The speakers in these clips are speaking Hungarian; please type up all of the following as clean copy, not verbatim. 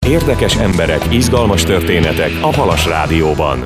Érdekes emberek, izgalmas történetek a Halas Rádióban.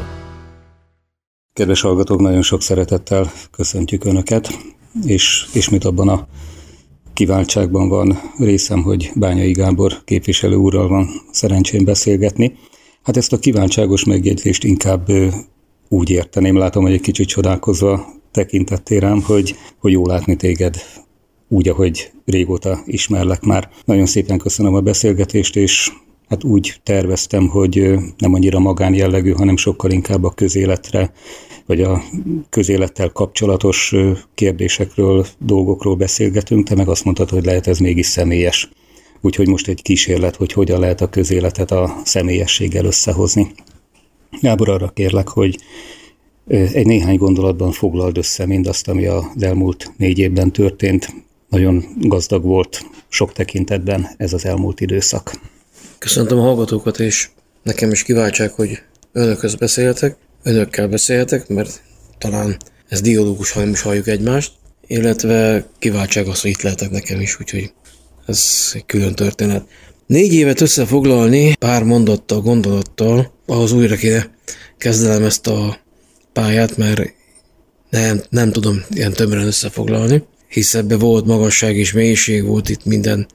Kedves hallgatók, nagyon sok szeretettel köszöntjük Önöket, és ismét abban a kiváltságban van részem, hogy Bányai Gábor képviselő úrral van szerencsém beszélgetni. Hát ezt a kiváltságos megjegyzést inkább úgy érteném, látom, hogy egy kicsit csodálkozva tekintettél rám, hogy jó látni téged úgy, ahogy régóta ismerlek már. Nagyon szépen köszönöm a beszélgetést, és hát úgy terveztem, hogy nem annyira magánjellegű, hanem sokkal inkább a közéletre, vagy a közélettel kapcsolatos kérdésekről, dolgokról beszélgetünk. Te meg azt mondtad, hogy lehet ez mégis személyes. Úgyhogy most egy kísérlet, hogy hogyan lehet a közéletet a személyességgel összehozni. Gábor, arra kérlek, hogy egy néhány gondolatban foglald össze mindazt, ami az elmúlt 4 évben történt. Nagyon gazdag volt sok tekintetben ez az elmúlt időszak. Köszöntöm a hallgatókat, és nekem is kiváltság, hogy önökkel beszélhetek, mert talán ez dialógus, ha nem is halljuk egymást, illetve kiváltság az, hogy itt lehetek nekem is, úgyhogy ez egy külön történet. 4 évet összefoglalni pár mondattal, gondolattal, ahhoz újra kéne kezdenem ezt a pályát, mert nem tudom ilyen tömören összefoglalni, hisz ebben volt magasság és mélység, volt itt minden,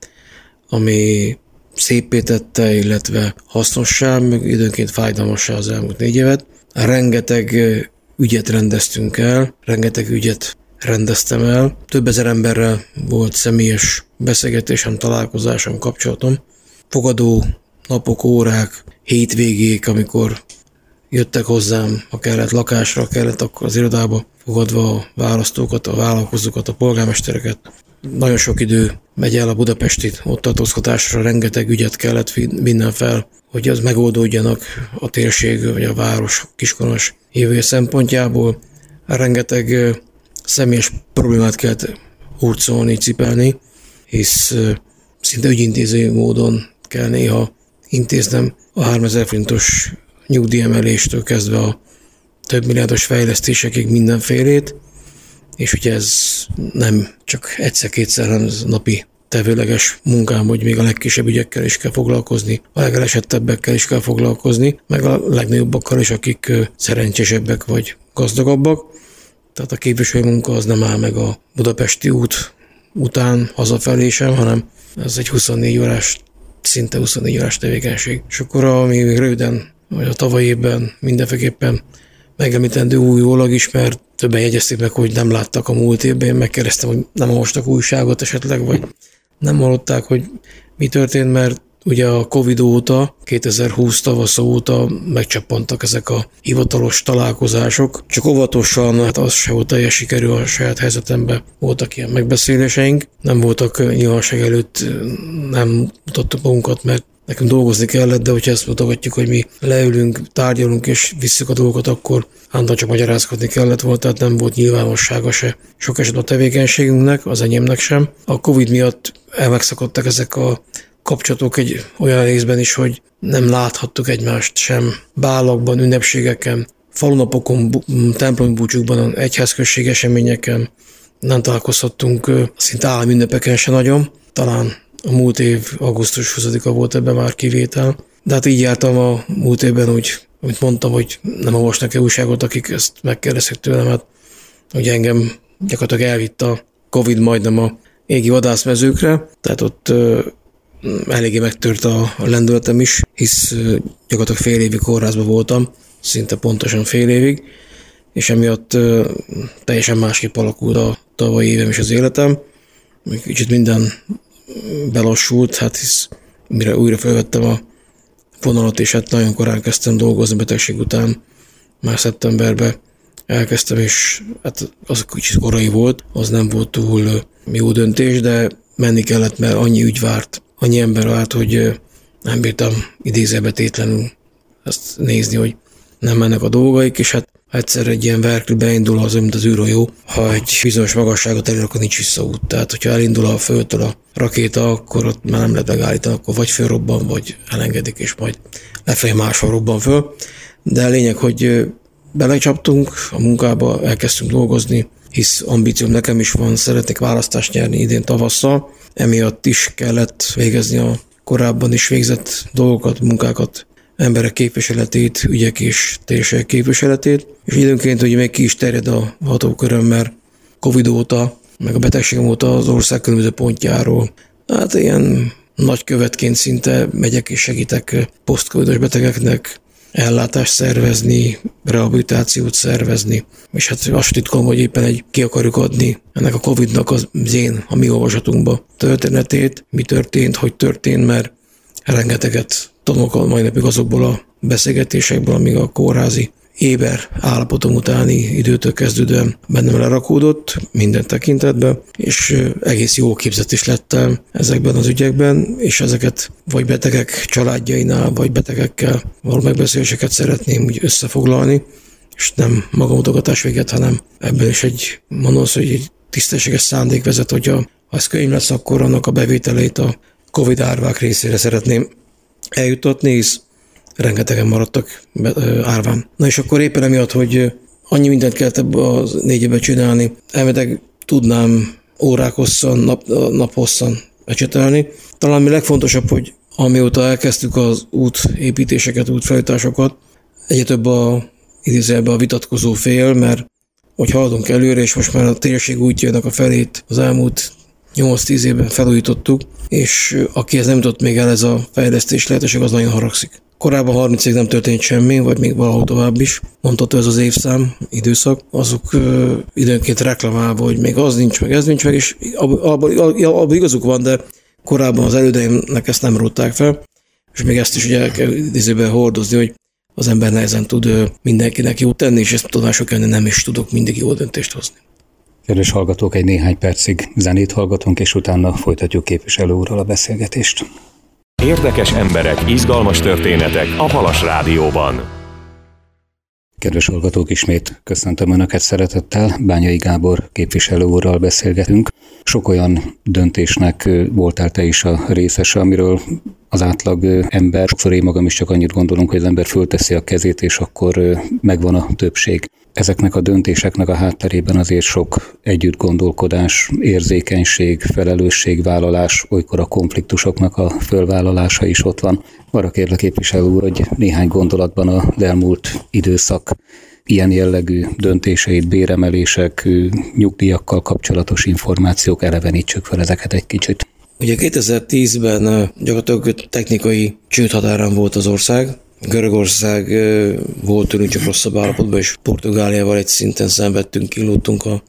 ami széppé tette, illetve hasznossá, meg időnként fájdalmassá az elmúlt 4 évet. Rengeteg ügyet rendeztünk el, rengeteg ügyet rendeztem el. Több ezer emberrel volt személyes beszélgetésem, találkozásom, kapcsolatom. Fogadó napok, órák, hétvégék, amikor jöttek hozzám, ha kellett lakásra, kellett akkor az irodába, fogadva a választókat, a vállalkozókat, a polgármestereket. Nagyon sok idő megy el a budapesti ott tartózkodásra, rengeteg ügyet kellett vinnem fel, hogy az megoldódjanak a térség, vagy a város, Kiskonos jövője szempontjából. Rengeteg személyes problémát kellett hurcolni, cipelni, hisz szinte ügyintéző módon kell néha intéznem a 3000 forintos nyugdíjemeléstől kezdve a több milliárdos fejlesztésekig mindenfélét, és ugye ez nem csak egyszer-kétszer, hanem napi tevőleges munkám, hogy még a legkisebb ügyekkel is kell foglalkozni, a legelesettebbekkel is kell foglalkozni, meg a legnagyobbakkal is, akik szerencsésebbek vagy gazdagabbak. Tehát a képviselő munka az nem áll meg a budapesti út után hazafelé sem, hanem ez egy 24 órás, szinte 24 órás tevékenység. És akkor ami még röviden, vagy a tavalyi évben mindenféleképpen megemlítendő újólag is, mert többen jegyezték meg, hogy nem láttak a múlt évben. Én megkérdeztem, hogy nem olvastak újságot esetleg, vagy nem hallották, hogy mi történt, mert ugye a Covid óta, 2020 tavasz óta megcsappantak ezek a hivatalos találkozások. Csak óvatosan, hát az se volt teljes sikerű a saját helyzetemben. Voltak ilyen megbeszéléseink, nem voltak nyilvánosság előtt, nem mutattuk magunkat, mert nekünk dolgozni kellett, de hogyha ezt mutatjuk, hogy mi leülünk, tárgyalunk és visszük a dolgokat, akkor állandóan csak magyarázkodni kellett volna, tehát nem volt nyilvánossága se sok esetben a tevékenységünknek, az enyémnek sem. A Covid miatt megszakadtak ezek a kapcsolatok egy olyan részben is, hogy nem láthattuk egymást sem bálakban, ünnepségeken, falunapokon, templomi búcsúkban, egyházközség eseményeken, nem találkozhattunk szinte állami ünnepeken se nagyon, talán a múlt év augusztus 20-a volt ebben már kivétel. De hát így jártam a múlt évben, úgy, amit mondtam, hogy nem olvasnak-e újságot, akik ezt megkérdezték tőlem, hát hogy engem gyakorlatilag elvitt a Covid majdnem a égi vadászmezőkre, tehát ott eléggé megtört a lendületem is, hisz gyakorlatilag fél évig kórházban voltam, szinte pontosan fél évig, és emiatt teljesen másképp alakult a tavalyi évem és az életem. Kicsit minden belassult, hát hisz mire újra felvettem a vonalat, és hát nagyon korán kezdtem dolgozni betegség után, már szeptemberben elkezdtem, és hát az kicsit korai volt, az nem volt túl jó döntés, de menni kellett, mert annyi ügy várt, annyi ember várt, hogy nem bírtam idézőbetétlenül ezt nézni, hogy nem mennek a dolgaik, és hát egyszer egy ilyen verkli beindul az, mint az űrhajó, ha egy bizonyos magasságot elér, akkor nincs visszaút. Tehát, hogyha elindul a földtől a rakéta, akkor ott már nem lehet megállítani, akkor vagy fölrobban, vagy elengedik, és majd lefelé máshol robban föl. De a lényeg, hogy belecsaptunk a munkába, elkezdtünk dolgozni, hisz ambícióm nekem is van, szeretnék választást nyerni idén tavasszal, emiatt is kellett végezni a korábban is végzett dolgokat, munkákat, emberek képviseletét, ügyek és térségek képviseletét, és időnként ugye még ki is terjed a hatóköröm, mert Covid óta, meg a betegségem óta az ország különböző pontjáról. Hát ilyen nagykövetként szinte megyek és segítek posztcovidos betegeknek ellátást szervezni, rehabilitációt szervezni, és hát azt titkolom, hogy éppen ki akarjuk adni ennek a Covid-nak a mi olvasatunkba történetét, mi történt, hogy történt, mert rengeteget tanulok majd napig azokból a beszélgetésekből, amíg a kórházi éber állapotom utáni időtől kezdődően bennem lerakódott minden tekintetben, és egész jó képzett is lettem ezekben az ügyekben, és ezeket vagy betegek családjainál, vagy betegekkel való megbeszéléseket szeretném úgy összefoglalni, és nem magamutogatás véget, hanem ebben is egy tisztességes szándék vezet, hogyha ha ez könyv lesz, akkor annak a bevételeit a Covid árvák részére szeretném eljutatni, hisz rengetegen maradtak árván. Na és akkor éppen emiatt, hogy annyi mindent kellett ebbe a 4 évbe csinálni, elméletileg tudnám órák hosszan, nap hosszan ecsetelni. Talán mi legfontosabb, hogy amióta elkezdtük az útépítéseket, útfelújításokat, egyre több idézőjelben a vitatkozó fél, mert hogy haladunk előre, és most már a térség útjának a felét az elmúlt 8-10 évben felújítottuk, és akihez nem jutott még el ez a fejlesztés lehetőség, az nagyon haragszik. Korábban 30 évig nem történt semmi, vagy még valahol tovább is. Mondható ez az évszám, időszak. Azok időnként reklamálva, hogy még az nincs, meg ez nincs, meg és abban igazuk van, de korábban az elődeimnek ezt nem rótták fel, és még ezt is ugye el kell idézőben hordozni, hogy az ember nehezen tud mindenkinek jót tenni, és ezt tudomások ennél nem is tudok mindig jó döntést hozni. Kedves hallgatók, egy néhány percig zenét hallgatunk, és utána folytatjuk képviselő úrral a beszélgetést. Érdekes emberek, izgalmas történetek a Halas Rádióban. Kedves hallgatók, ismét köszöntöm Önöket szeretettel. Bányai Gábor képviselő úrral beszélgetünk. Sok olyan döntésnek voltál te is a részese, amiről az átlag ember, sokszor én magam is csak annyit gondolunk, hogy az ember fölteszi a kezét, és akkor megvan a többség. Ezeknek a döntéseknek a hátterében azért sok együttgondolkodás, érzékenység, felelősségvállalás, olykor a konfliktusoknak a fölvállalása is ott van. Arra kérlek képviselő úr, hogy néhány gondolatban az elmúlt időszak ilyen jellegű döntéseit, béremelések, nyugdíjakkal kapcsolatos információk, elevenítsük fel ezeket egy kicsit. Ugye 2010-ben gyakorlatilag technikai csődhatárán volt az ország. Görögország volt tőlünk csak rosszabb állapotban, és Portugáliával egy szinten szenvedtünk, kínlódtunk a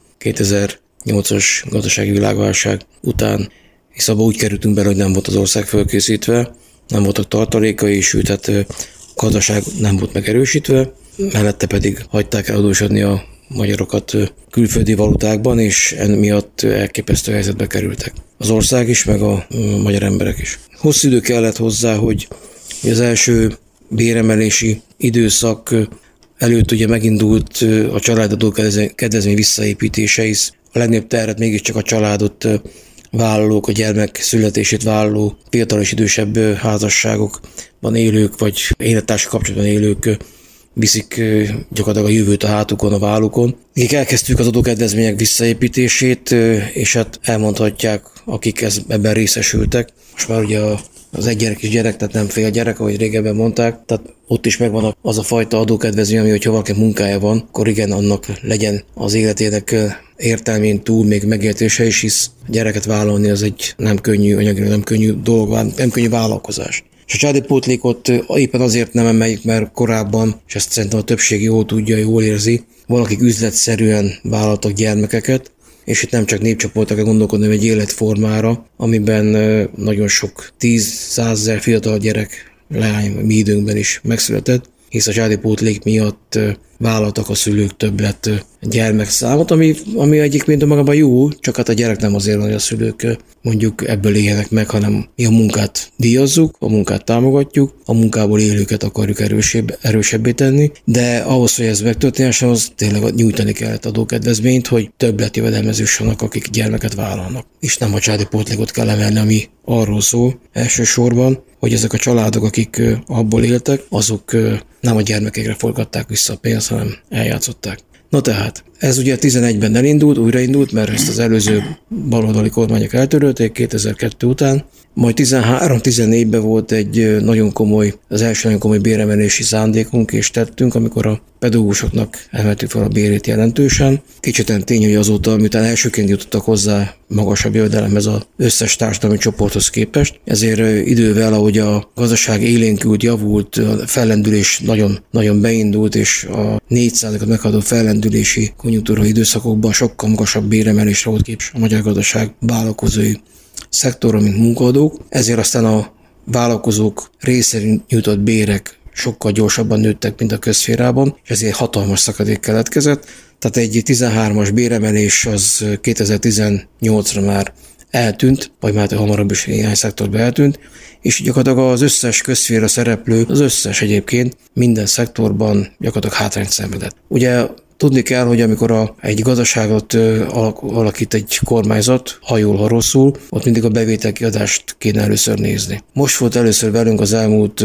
2008-as gazdasági világválság után, hisz abba úgy kerültünk bele, hogy nem volt az ország fölkészítve, nem voltak tartalékai, sőt, hát a gazdaság nem volt megerősítve, mellette pedig hagyták eladósodni a magyarokat külföldi valutákban, és emiatt elképesztő helyzetbe kerültek. Az ország is, meg a magyar emberek is. Hosszú idő kellett hozzá, hogy az első béremelési időszak előtt ugye megindult a családadó kedvezmény visszaépítése is. A legnagyobb terhet mégiscsak a családot vállalók, a gyermek születését vállaló, fiatal és idősebb házasságokban élők, vagy élettársi kapcsolatban élők viszik gyakorlatilag a jövőt a hátukon, a vállukon. Akik elkezdtük az adókedvezmények visszaépítését, és hát elmondhatják, akik ebben részesültek. Most már ugye az egy gyerek is gyerek, tehát nem fél gyerek, ahogy régebben mondták. Tehát ott is megvan az a fajta adókedvezmény, ami, hogyha valaki munkája van, akkor igen, annak legyen az életének értelmén túl még megértése is, hisz gyereket vállalni az egy nem könnyű, anyagilag nem könnyű dolog, nem könnyű vállalkozás. És a családi pótlékot éppen azért nem emeljük, mert korábban, és ezt szerintem a többség jól tudja, jól érzi, valakik üzletszerűen vállaltak gyermekeket, és itt nem csak népcsoportokra gondolkodni, hanem egy életformára, amiben nagyon sok 10-100 fiatal gyerek, leány mi időnkben is megszületett, hisz a családi pótlék miatt vállaltak a szülők többlet gyermekszámot, ami egyébként magában jó, csak hát a gyerek nem azért van, hogy a szülők mondjuk ebből éljenek meg, hanem mi a munkát díjazzuk, a munkát támogatjuk, a munkából élőket akarjuk erősebbé tenni, de ahhoz, hogy ez megtörténhessen, az tényleg nyújtani kellett adókedvezményt, hogy többlet jövedelmez jussanak, akik gyermeket vállalnak. És nem a családi pótlékot kell emelni, ami arról szól elsősorban, hogy ezek a családok, akik abból éltek, azok nem a gyermekekre forgatták vissza a pénzt, hanem eljátszották. Na tehát, ez ugye 2011-ben elindult, újraindult, mert ezt az előző baloldali kormányok eltörölték 2002 után, Majd 13-14-ben volt egy nagyon komoly, az első nagyon komoly béremelési szándékunk és tettünk, amikor a pedagógusoknak emeltük fel a bérét jelentősen. Kicsit tény, hogy azóta, miután elsőként jutottak hozzá magasabb jövedelemhez az összes társadalmi csoporthoz képest, ezért idővel, ahogy a gazdaság élénkült, javult, a fellendülés nagyon beindult, és a 4%-ot meghaladó fellendülési konjunktúra időszakokban sokkal magasabb béremelésre volt képes a magyar gazdaság vállalkozói szektorra, mint munkaadók, ezért aztán a vállalkozók részén nyújtott bérek sokkal gyorsabban nőttek, mint a közszférában, és ezért hatalmas szakadék keletkezett. Tehát egy 13-as béremelés az 2018-ra már eltűnt, vagy már hamarabb is néhány szektorban eltűnt, és gyakorlatilag az összes közszféra szereplő, az összes egyébként minden szektorban gyakorlatilag hátrányt szenvedett. Ugye tudni kell, hogy amikor egy gazdaságot alakít egy kormányzat, ha jól, ha rosszul, ott mindig a bevételkiadást kéne először nézni. Most volt először velünk az elmúlt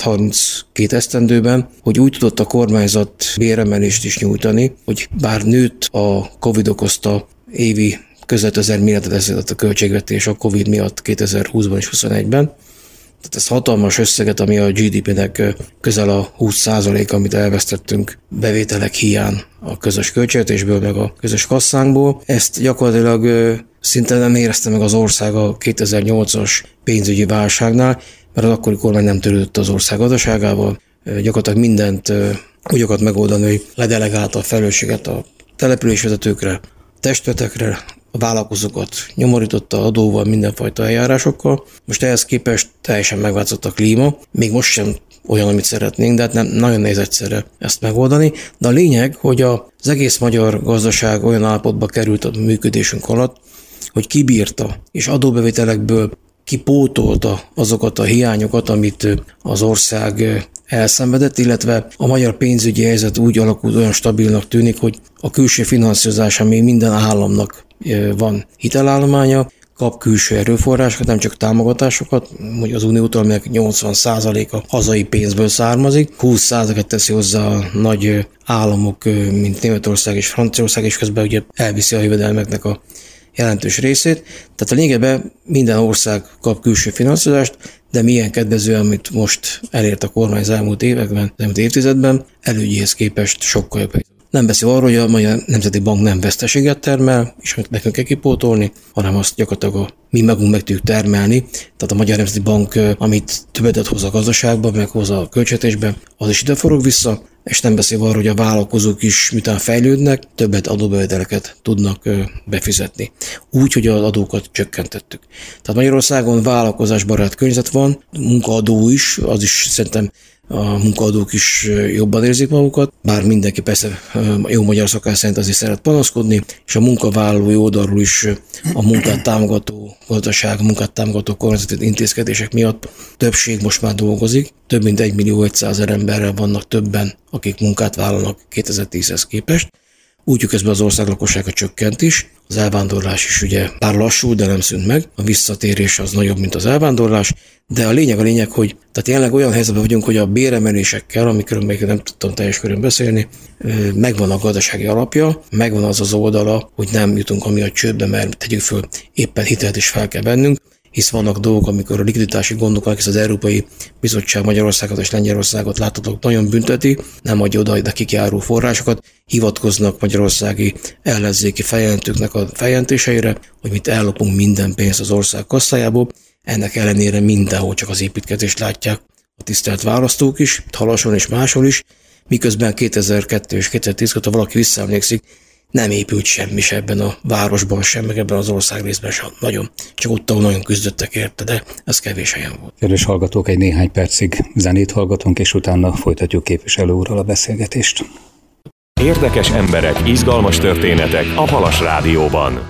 32 esztendőben, hogy úgy tudott a kormányzat béremelést is nyújtani, hogy bár nőtt a Covid okozta évi közel 1000 milliárd a költségvetés a Covid miatt 2020-ban és 2021-ben, tehát ez hatalmas összeget, ami a GDP-nek közel a 20%, amit elvesztettünk bevételek hiány a közös költségvetésből, meg a közös kasszánkból. Ezt gyakorlatilag szinte nem érezte meg az ország a 2008-as pénzügyi válságnál, mert az akkori kormány nem törődött az ország gazdaságával. Gyakorlatilag mindent úgy akart megoldani, hogy ledelegálta a felelősséget a településvezetőkre, testületekre, a vállalkozókat nyomorította adóval, mindenfajta eljárásokkal. Most ehhez képest teljesen megváltozott a klíma, még most sem olyan, amit szeretnénk, de hát nem, nagyon nehéz egyszerre ezt megoldani. De a lényeg, hogy az egész magyar gazdaság olyan állapotba került a működésünk alatt, hogy kibírta, és adóbevételekből kipótolta azokat a hiányokat, amit az ország elszenvedett, illetve a magyar pénzügyi helyzet úgy alakult, olyan stabilnak tűnik, hogy a külső finanszírozás, ami minden államnak van hitelállománya, kap külső erőforrásokat, nem csak támogatásokat, hogy az Uniótól, aminek 80%-a hazai pénzből származik, 20%-et teszi hozzá a nagy államok, mint Németország és Franciaország, és közben ugye elviszi a jövedelmeknek a jelentős részét. Tehát a lényegében minden ország kap külső finanszírozást, de milyen kedvező, amit most elért a kormány az elmúlt években, az elmúlt évtizedben, elődjéhez képest sokkal jobb. Nem beszél arról, hogy a Magyar Nemzeti Bank nem veszteséget termel, és amit nekünk kell kipótolni, hanem azt gyakorlatilag mi magunk meg tudjuk termelni. Tehát a Magyar Nemzeti Bank, amit többet hoz a gazdaságba, meg hoz a költségvetésbe, az is ide forog vissza, és nem beszél arról, hogy a vállalkozók is, miután fejlődnek, többet adóbevételeket tudnak befizetni. Úgy, hogy az adókat csökkentettük. Tehát Magyarországon vállalkozásbarát környezet van, munkaadó is, az is szerintem a munkaadók is jobban érzik magukat, bár mindenki persze jó magyar szokás szerint azért szeret panaszkodni, és a munkavállalói oldalról is a munkát támogató gazdaság, a munkát támogató kormányzati intézkedések miatt többség most már dolgozik. Több mint 1.500.000 emberrel vannak többen, akik munkát vállalnak 2010-hez képest. Úgy, hogy közben az ország lakossága csökkent is, az elvándorlás is ugye bár lassú, de nem szűnt meg, a visszatérés az nagyobb, mint az elvándorlás, de a lényeg, hogy tehát jelenleg olyan helyzetben vagyunk, hogy a béremelésekkel, amikről még nem tudtam teljes körön beszélni, megvan a gazdasági alapja, megvan az oldala, hogy nem jutunk amiatt csődbe, mert tegyük föl, éppen hitelt is fel kell vennünk, hisz vannak dolgok, amikor a likviditási gondok, hisz az Európai Bizottság Magyarországot és Lengyelországot láthatók nagyon bünteti, nem adja oda nekik járó forrásokat, hivatkoznak magyarországi ellenzéki feljelentőknek a feljelentéseire, hogy mit ellopunk minden pénzt az ország kasszájából. Ennek ellenére mindenhol csak az építkezést látják a tisztelt választók is, Halason és máshol is, miközben 2002 és 2010 ha valaki visszaemlékszik, nem épült semmi se ebben a városban sem, meg ebben az ország részben sem nagyon. Csak ott, ahol nagyon küzdöttek érte, de ez kevés helyen volt. Kedves hallgatók, egy néhány percig zenét hallgatunk, és utána folytatjuk képviselő úrral a beszélgetést. Érdekes emberek, izgalmas történetek a Halas Rádióban.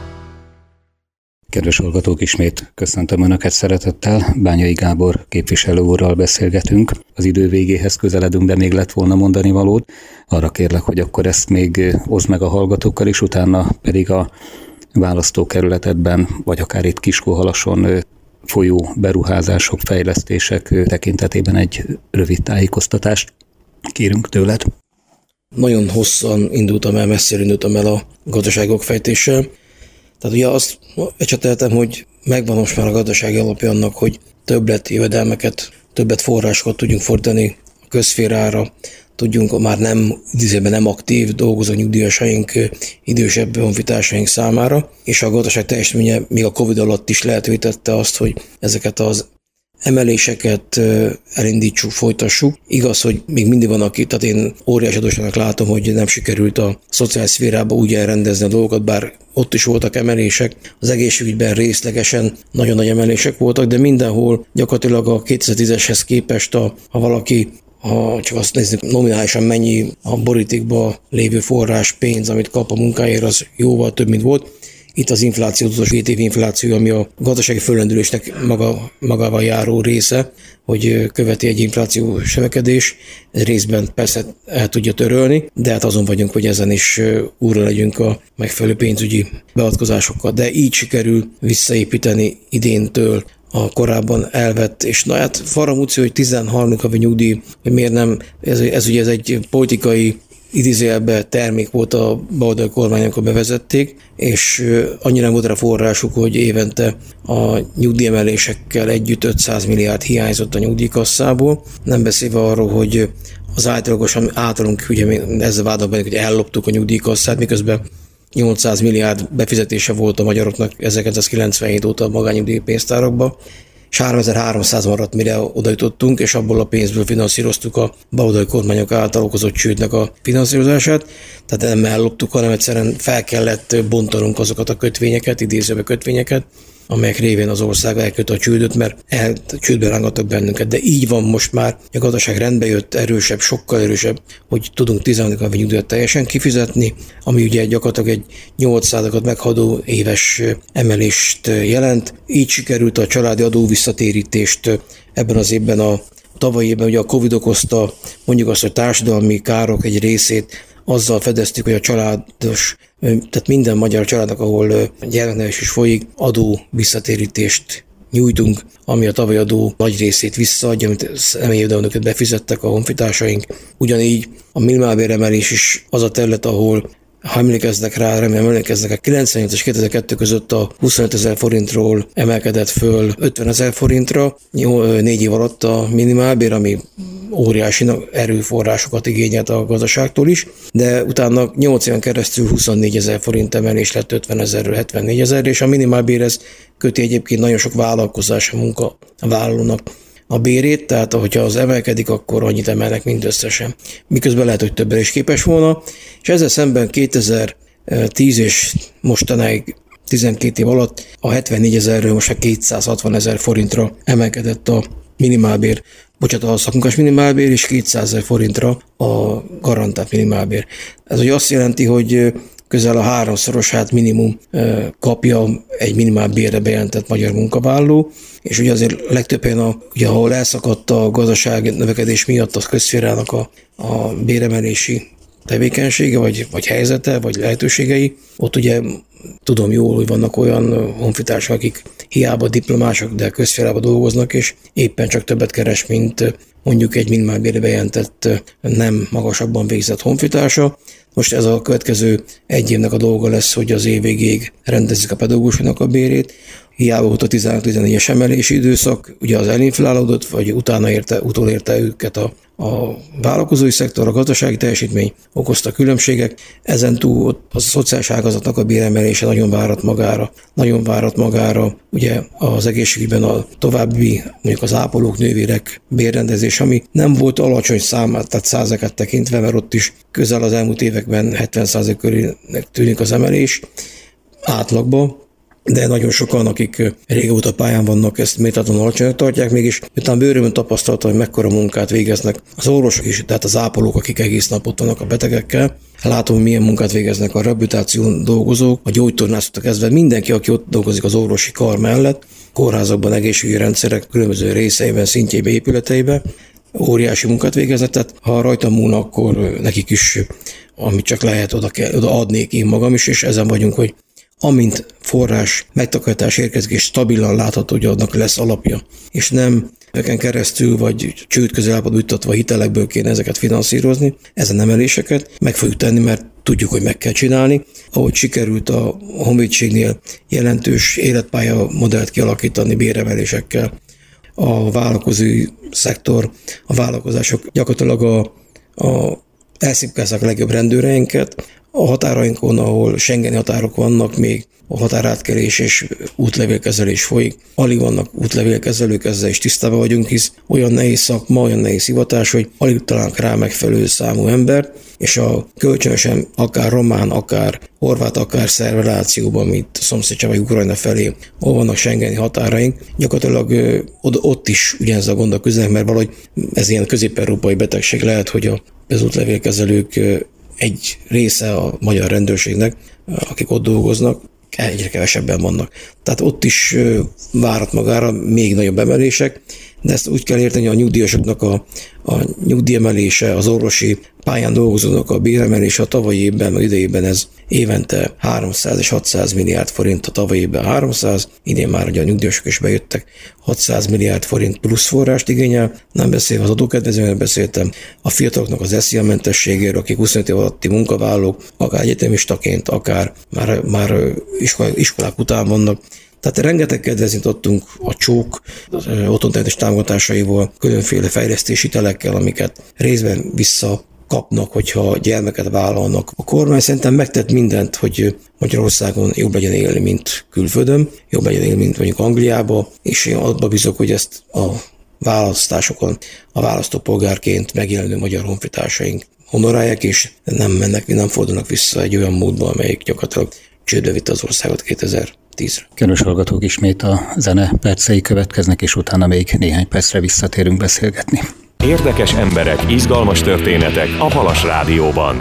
Kedves hallgatók, ismét köszöntöm Önöket szeretettel. Bányai Gábor képviselő úrral beszélgetünk. Az idő végéhez közeledünk, de még lett volna mondani valót. Arra kérlek, hogy akkor ezt még oszd meg a hallgatókkal, és utána pedig a választókerületedben, vagy akár itt Kiskóhalason folyó beruházások, fejlesztések tekintetében egy rövid tájékoztatást kérünk tőled. Nagyon hosszan indultam el, messzire indultam el a gazdaságok fejtéssel. Tehát ugye azt ecseteltem, hogy megvan most már a gazdasági alapja annak, hogy többlet jövedelmeket, többet forrásokat tudjunk fordítani a közszférára, tudjunk már nem aktív dolgozó nyugdíjasaink, idősebb honfitársaink számára, és a gazdaság teljesítménye még a Covid alatt is lehetővé tette azt, hogy ezeket az emeléseket elindítsuk, folytassuk. Igaz, hogy még mindig van tehát én óriási adósságnak látom, hogy nem sikerült a szociális szférába úgy elrendezni a dolgokat, bár ott is voltak emelések. Az egészségügyben részlegesen nagyon nagy emelések voltak, de mindenhol gyakorlatilag a 2010-eshez képest, ha valaki csak azt nézzük, nominálisan mennyi a borítékba lévő forrás, pénz, amit kap a munkáért, az jóval több, mint volt. Itt az infláció, az 2 év infláció, ami a gazdasági föllendülésnek magával járó része, hogy követi egy inflációs növekedés. Ez részben persze el tudja törölni, de hát azon vagyunk, hogy ezen is úrra legyünk a megfelelő pénzügyi beavatkozásokkal. De így sikerül visszaépíteni idéntől a korábban elvett, és na hát faramúció, hogy 13. havi nyugdíj, hogy miért nem, ez ugye ez egy politikai idézőjelben termék volt a baloldali kormány, amikor bevezették, és annyira nem volt rá forrásuk, hogy évente a nyugdíjemelésekkel együtt 500 milliárd hiányzott a nyugdíjkasszából, nem beszélve arról, hogy az általunk ugye ezzel vádolnak bennük, hogy elloptuk a nyugdíjkasszát, miközben 800 milliárd befizetése volt a magyaroknak 1997 óta a magánnyugdíjpénztárakba, és 3300 maradt, mire oda jutottunk, és abból a pénzből finanszíroztuk a baloldali kormányok által okozott csődnek a finanszírozását. Tehát nem elloptuk, hanem egyszerűen fel kellett bontanunk azokat a kötvényeket, idézőbe kötvényeket, amelyek révén az ország elköt a csődöt, mert csődbe rángattak bennünket. De így van most már, a gazdaság rendbe jött, erősebb, sokkal erősebb, hogy tudunk 13. havi nyugdíjat teljesen kifizetni, ami ugye gyakorlatilag egy 8%-ot meghaladó éves emelést jelent. Így sikerült a családi adó visszatérítést ebben az évben, a tavalyi évben ugye a Covid okozta, mondjuk azt, hogy társadalmi károk egy részét azzal fedeztük, hogy a családos, tehát minden magyar családnak, ahol gyermeknevelés is folyik, adó visszatérítést nyújtunk, ami a tavalyi adó nagy részét visszaadja, amit személyi jövedelmeket befizettek a honfitársaink. Ugyanígy a minimálbéremelés is az a terület, ahol, ha emlékeznek rá, remélem emlékeznek, a 98 és 2002 között a 25 000 forintról emelkedett föl 50 000 forintra, 4 év alatt a minimálbér, ami óriási erőforrásokat igényelt a gazdaságtól is, de utána 8 éven keresztül 24 000 forint emelés lett 50 000-ről 74 000, és a minimálbérhez köti egyébként nagyon sok vállalkozás a munkavállalónak a bérét, tehát hogyha az emelkedik, akkor annyit emelnek mindösszesen. Miközben lehet, hogy többre is képes volna, és ezzel szemben 2010 és mostanáig 12 év alatt a 74 000-ről most a 260 000 forintra emelkedett a minimálbér, a szakmunkás minimálbér, és 200 000 forintra a garantált minimálbér. Ez ugye azt jelenti, hogy közel a 3-szorosát minimum kapja egy minimálbérre bejelentett magyar munkavállaló, és ugye azért legtöbb helyen, ugye, ahol elszakadt a gazdaság növekedés miatt a közszférának a béremelési tevékenysége, vagy helyzete, vagy lehetőségei, ott ugye tudom jól, hogy vannak olyan honfitársak, akik hiába diplomások, de közszférában dolgoznak, és éppen csak többet keres, mint mondjuk egy minimálbérre bejelentett nem magasabban végzett honfitársa. Most ez a következő egy évnek a dolga lesz, hogy az év végéig rendezzük a pedagógusoknak a bérét. Hiába volt a 13-14-es emelési időszak, ugye az elinflálódott, vagy utolérte őket a vállalkozói szektor, a gazdasági teljesítmény okozta különbségek. Ezentúl a szociális ágazatnak a béremelése nagyon várat magára. Ugye az egészségügyben a további, mondjuk az ápolók, nővérek bérrendezés, ami nem volt alacsony számát, tehát százeket tekintve, mert ott is közel az elmúlt években 70% körül tűnik az emelés átlagban. De nagyon sokan, akik régóta pályán vannak, ezt méltatlanul alacsonynak tartják, mégis utána bőrömön tapasztaltam, hogy mekkora munkát végeznek az orvosok is, tehát az ápolók, akik egész nap ott vannak a betegekkel. Látom, hogy milyen munkát végeznek a rehabilitáción dolgozók, a gyógytornásztól kezdve mindenki, aki ott dolgozik az orvosi kar mellett, kórházakban, egészségügyi rendszerek különböző részeiben, szintjeiben, épületeiben. Óriási munkát végeznek, tehát ha rajtam múlna, akkor nekik is, amit csak lehet, oda adnék én magam is, és ezen vagyunk, hogy amint forrás megtakarítás érkezik, és stabilan látható, hogy annak lesz alapja, és nem őken keresztül, vagy csőd közelállapotba juttatva hitelekből kéne ezeket finanszírozni, ezen emeléseket meg fogjuk tenni, mert tudjuk, hogy meg kell csinálni. Ahogy sikerült a Honvédségnél jelentős életpálya modellt kialakítani béremelésekkel, a vállalkozói szektor, a vállalkozások gyakorlatilag elszipkázzák a legjobb rendőreinket. A határainkon, ahol schengeni határok vannak, még a határátkelés és útlevélkezelés folyik. Alig vannak útlevélkezelők, ezzel is tisztában vagyunk, hisz olyan nehéz szakma, olyan nehéz hivatás, hogy alig találnak rá megfelelő számú embert, és a kölcsönösen akár román, akár horvát, akár szerb relációban, mint szomszédság vagy Ukrajna felé, ahol vannak schengeni határaink, gyakorlatilag ott is ugyanez a gondok küzdenek, mert valahogy ez ilyen közép-európai betegség lehet, hogy az útlevélkezelők egy része a magyar rendőrségnek, akik ott dolgoznak, egyre kevesebben vannak. Tehát ott is várat magára még nagyobb emelések, de ezt úgy kell érteni, hogy a nyugdíjasoknak a nyugdíjemelése, az orvosi pályán dolgozóknak a béremelése a tavalyi évben, a idejében ez évente 300 és 600 milliárd forint, a tavalyi évben 300, idén már ugye a nyugdíjasok is bejöttek, 600 milliárd forint plusz forrást igényel, nem beszélve az adókedvezményről beszéltem, a fiataloknak az SZIA-mentességéről, akik 25 év alatti munkavállalók, akár egyetemistaként, akár már iskolák után vannak. Tehát rengeteg kedvezményt adtunk a csók otthonteremtés támogatásaival, különféle fejlesztési hitelekkel, amiket részben visszakapnak, hogyha gyermeket vállalnak. A kormány szerintem megtett mindent, hogy Magyarországon jobb legyen élni, mint külföldön, jobb legyen élni, mint mondjuk Angliába, és én abban bízok, hogy ezt a választásokon a választópolgárként megjelenő magyar honfitársaink honorálják, és nem fordulnak vissza egy olyan módba, amelyik gyakorlatilag csődbe vitte az országot 2010-re. Kedves hallgatók, ismét a zene percei következnek, és utána még néhány percre visszatérünk beszélgetni. Érdekes emberek, izgalmas történetek a Halas Rádióban.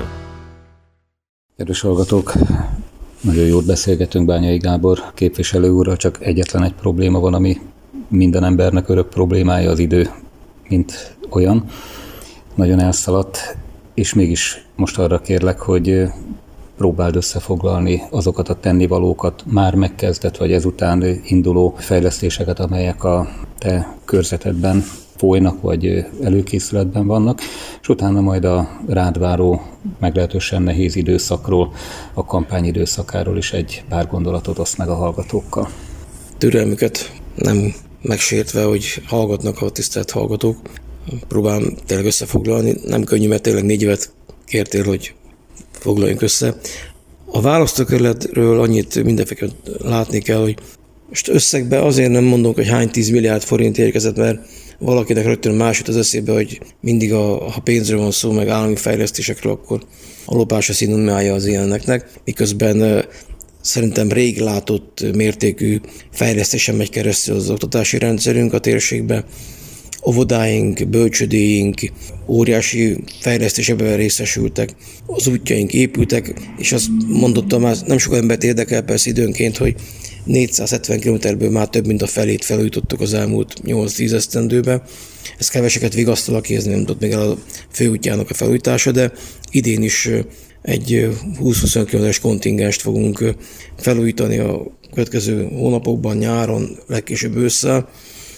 Kedves hallgatók, nagyon jót beszélgetünk Bányai Gábor képviselő úrral, csak egyetlen egy probléma van, ami minden embernek örök problémája, az idő, mint olyan. Nagyon elszaladt, és mégis most arra kérlek, hogy próbáld összefoglalni azokat a tennivalókat, már megkezdett vagy ezután induló fejlesztéseket, amelyek a te körzetedben folynak, vagy előkészületben vannak, és utána majd a rád váró meglehetősen nehéz időszakról, a kampány időszakáról is egy pár gondolatot oszd meg a hallgatókkal. Türelmüket nem megsértve, hogy hallgatnak a tisztelt hallgatók, próbálom tényleg összefoglalni. Nem könnyű, mert tényleg 4 évet kértél, hogy foglaljunk össze. A választókerületről annyit mindenféleképpen látni kell, hogy most összegben azért nem mondom, hogy hány 10 milliárd forint érkezett, mert valakinek rögtön más jut az eszébe, hogy mindig ha pénzről van szó, meg állami fejlesztésekről, akkor a lopás a szinonimája az ilyeneknek, miközben szerintem rég látott mértékű fejlesztésen megy keresztül az oktatási rendszerünk a térségben. Óvodáink, bölcsödéink óriási fejlesztésekben részesültek, az útjaink épültek, és azt mondottam, már nem sok embert érdekel persze időnként, hogy 470 kilométerből már több mint a felét felújítottuk az elmúlt 8-10 esztendőben. Ez keveseket vigasztal, aki ez nem tudott még el a főútjának a felújítása, de idén is egy 20-25 kilométeres kontingenst fogunk felújítani a következő hónapokban, nyáron, legkésőbb ősszel,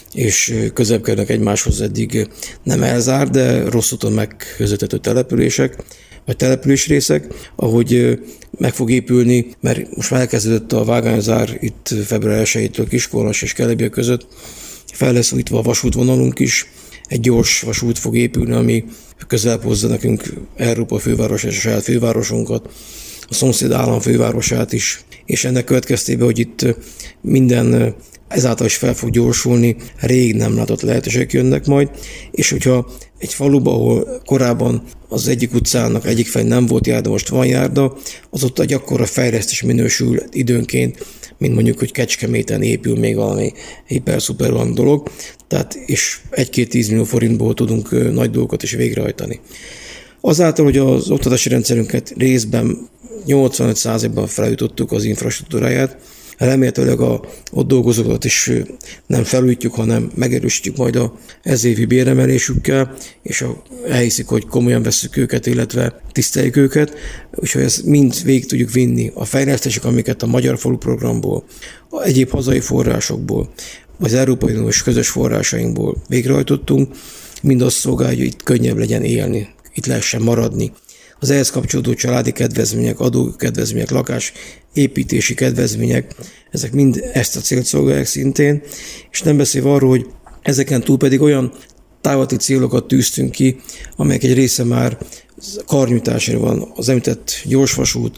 és közelebb kerülnek egymáshoz eddig nem elzárt, de rossz úton megközelíthető települések, vagy településrészek, ahogy meg fog épülni, mert most már elkezdődött a vágányzár itt február 1-től Kiskolmas és Kelebje között, fel lesz újítva a vasútvonalunk is, egy gyors vasút fog épülni, ami közelebb hozza nekünk Európa fővárosát és a saját fővárosunkat, a szomszéd állam fővárosát is, és ennek következtében, hogy itt minden ezáltal is fel fog gyorsulni, rég nem látott lehetőségek jönnek majd, és hogyha egy faluba, ahol korábban az egyik utcának egyik felé nem volt járda, most van járda, az ott egy akkora fejlesztés minősül időnként, mint mondjuk, hogy Kecskeméten épül még valami hiper-szuper van dolog, tehát és 1-2-10 millió forintból tudunk nagy dolgokat is végrehajtani. Azáltal, hogy az oktatási rendszerünket részben 85%-ban felújítottuk az infrastruktúráját, remélhetőleg ott dolgozókat is nem felújítjuk, hanem megerősítjük majd a ezévi béremelésükkel, és elhiszik, hogy komolyan vesszük őket, illetve tiszteljük őket, úgyhogy ezt mind végig tudjuk vinni. A fejlesztések, amiket a Magyar Falu Programból, egyéb hazai forrásokból, az Európai Uniós közös forrásainkból végrehajtottunk, mind azt szolgálja, hogy itt könnyebb legyen élni, itt lehessen maradni. Az ehhez kapcsolódó családi kedvezmények, adókedvezmények, lakásépítési kedvezmények, ezek mind ezt a célt szolgálják szintén, és nem beszélve arról, hogy ezeken túl pedig olyan távlati célokat tűztünk ki, amelyek egy része már karnyújtásra van, az említett gyorsvasút,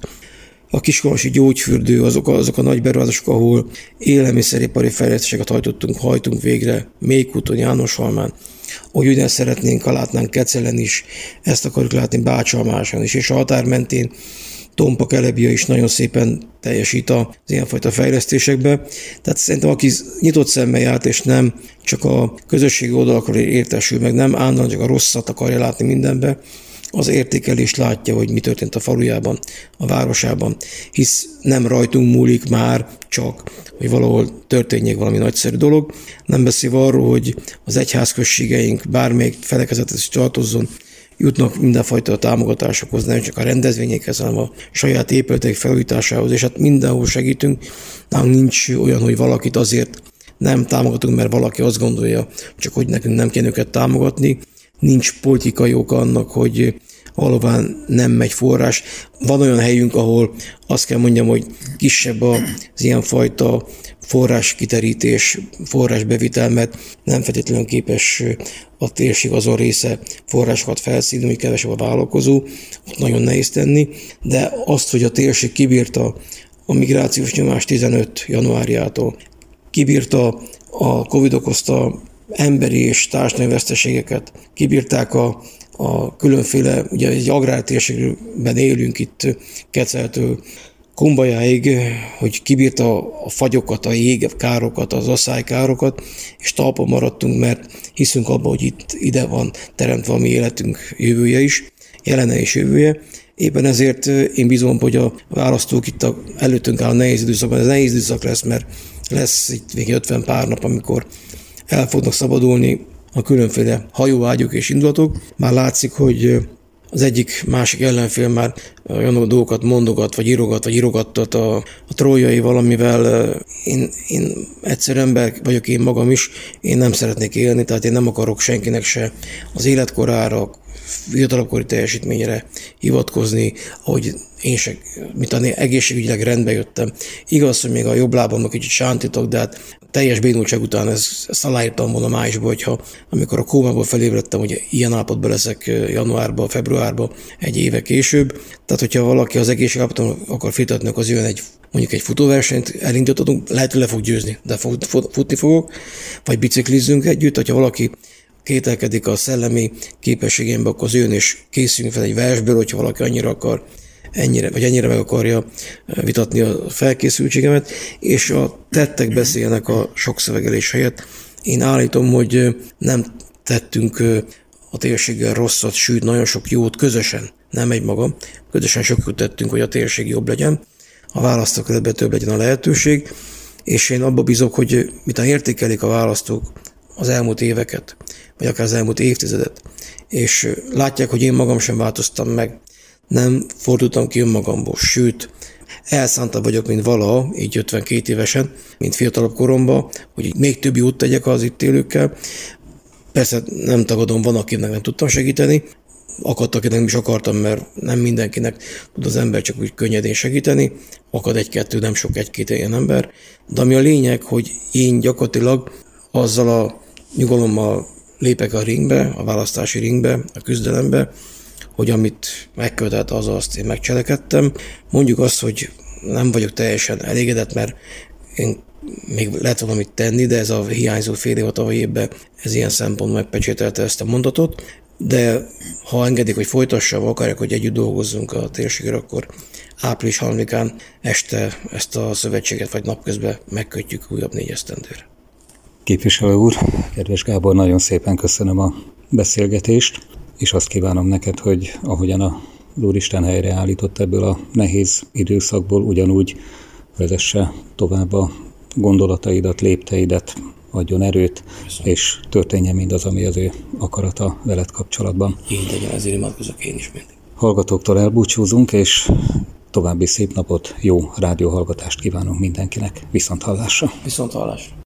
a Kiskunhalási gyógyfürdő, azok a nagy beruházások, ahol élelmiszeripari fejlesztéseket hajtunk végre, Mékúton, Jánoshalmán, hogy ugyanezt szeretnénk, ha látnánk Kecelen is, ezt akarjuk látni Bácsalmáson is, és a határ mentén Tompa Kelebia is nagyon szépen teljesít az ilyenfajta fejlesztésekbe. Tehát szerintem, aki nyitott szemmel járt, és nem csak a közösségi oldalakról értesül, meg nem állandóan csak a rosszat akarja látni mindenbe, az értékelést látja, hogy mi történt a falujában, a városában, hisz nem rajtunk múlik már csak, hogy valahol történjék valami nagyszerű dolog, nem beszélve arról, hogy az egyházközségeink bármelyik felekezethez is tartozzon, jutnak mindenfajta támogatásokhoz, nem csak a rendezvényekhez, hanem a saját épületek felújításához, és hát mindenhol segítünk. Nálunk nincs olyan, hogy valakit azért nem támogatunk, mert valaki azt gondolja, csak hogy nekünk nem kéne őket támogatni. Nincs politikai oka annak, hogy valahová nem megy forrás. Van olyan helyünk, ahol azt kell mondjam, hogy kisebb az ilyenfajta forráskiterítés, forrásbevitel, mert nem feltétlenül képes a térség azon része forrásokat felszívni, hogy kevesebb a vállalkozó, ott nagyon nehéz tenni, de azt, hogy a térség kibírta a migrációs nyomás 15 januárjától, kibírta a Covid okozta emberi és társadalmi veszteségeket, kibírták a különféle, ugye egy agrártérségben élünk itt Keceltől Kumbajáig, hogy kibírta a fagyokat, a jégkárokat, az asszálykárokat, és talpon maradtunk, mert hiszünk abban, hogy ide van teremtve a mi életünk jövője is, jelene és jövője. Éppen ezért én bízom, hogy a választók itt előttünk áll a nehéz időszakban, ez nehéz időszak lesz, mert lesz itt még 50 pár nap, amikor el fognak szabadulni a különféle hajóágyuk és indulatok. Már látszik, hogy az egyik másik ellenfél már olyan dolgokat mondogat, vagy írogattat a trójai valamivel. Én egyszer ember vagyok én magam is, én nem szeretnék élni, tehát én nem akarok senkinek se az életkorára, fiatalabbkori teljesítményre hivatkozni, hogy én se, mint egészségügyileg rendbe jöttem. Igaz, hogy még a jobb lábamnak kicsit sántítok, de hát teljes bénultság után ezt aláírtam volna májusban, hogyha amikor a kómából felébredtem, hogy ilyen állapotban leszek januárban, februárban, egy éve később. Tehát, hogyha valaki az egészségállapoton akar fitatni, akkor az jön mondjuk egy futóversenyt, elindítottunk, lehet, hogy le fog győzni, de futni fogok, vagy biciklizzünk együtt, hogyha valaki kételkedik a szellemi képességembe, akkor az jön és készüljünk fel egy versből, hogyha valaki annyira akar, ennyire meg akarja vitatni a felkészültségemet, és a tettek beszélnek a sok szövegelés helyett. Én állítom, hogy nem tettünk a térséggel rosszat, sőt, nagyon sok jót közösen, nem egymagam, közösen sok jót tettünk, hogy a térség jobb legyen, a választókerületben több legyen a lehetőség, és én abba bízok, hogy miután értékelik a választók az elmúlt éveket, vagy akár az elmúlt évtizedet, és látják, hogy én magam sem változtam meg, nem fordultam ki önmagamból, sőt, elszántabb vagyok, mint valaha, így 52 évesen, mint fiatalabb koromban, hogy még több jót tegyek az itt élőkkel. Persze nem tagadom, van, akinek nem tudtam segíteni, akadt, akinek nem is akartam, mert nem mindenkinek tud az ember csak úgy könnyedén segíteni, akad egy-kettő, nem sok, egy-két ilyen ember, de ami a lényeg, hogy én gyakorlatilag azzal a nyugalommal lépek a ringbe, a választási ringbe, a küzdelembe, hogy amit megkövetett, azt én megcselekedtem. Mondjuk azt, hogy nem vagyok teljesen elégedett, mert én még lehet valamit tenni, de ez a hiányzó fél év a tavalyi évben, ez ilyen szempontból megpecsételte ezt a mondatot. De ha engedik, hogy folytassam, akarják, hogy együtt dolgozzunk a térségre, akkor április 3-án este ezt a szövetséget vagy napközben megkötjük újabb 4 esztendőre. Képviselő úr, kedves Gábor, nagyon szépen köszönöm a beszélgetést, és azt kívánom neked, hogy ahogyan az Úristen helyreállított ebből a nehéz időszakból, ugyanúgy vezesse tovább a gondolataidat, lépteidet, adjon erőt, és történjen mindaz, ami az ő akarata veled kapcsolatban. Így legyen, ezért imádkozok én is mindig. Hallgatóktól elbúcsúzunk, és további szép napot, jó rádióhallgatást kívánunk mindenkinek. Viszonthallásra! Viszonthallásra!